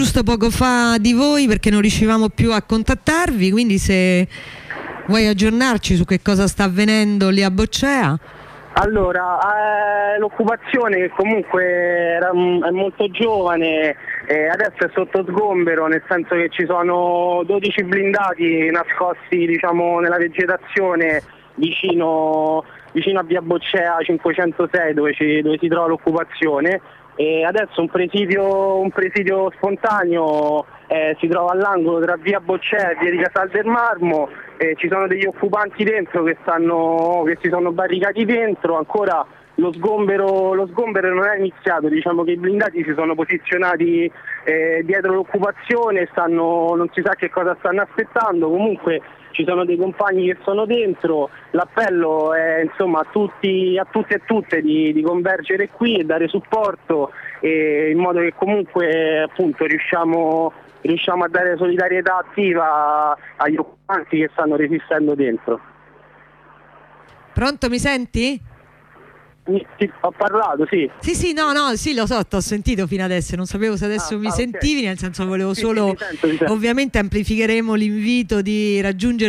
giusto poco fa di voi perché non riuscivamo più a contattarvi, quindi se vuoi aggiornarci su che cosa sta avvenendo lì a Boccea. Allora, l'occupazione che comunque è molto giovane, adesso è sotto sgombero, nel senso che ci sono 12 blindati nascosti, diciamo, nella vegetazione vicino a via Boccea 506 dove si trova l'occupazione, e adesso un presidio spontaneo si trova all'angolo tra via Boccea e via di Casal del Marmo. Ci sono degli occupanti dentro che si sono barricati dentro. Ancora lo sgombero non è iniziato, diciamo che i blindati si sono posizionati dietro l'occupazione, non si sa che cosa stanno aspettando. Comunque ci sono dei compagni che sono dentro. L'appello è insomma a tutti e tutte di convergere qui e dare supporto, in modo che comunque appunto riusciamo a dare solidarietà attiva agli occupanti che stanno resistendo dentro. Pronto, mi senti? Ho parlato, sì. Sì, sì, lo so, t'ho sentito fino adesso, non sapevo se adesso mi sentivi, nel senso volevo solo, mi sento. ovviamente amplificheremo l'invito di raggiungere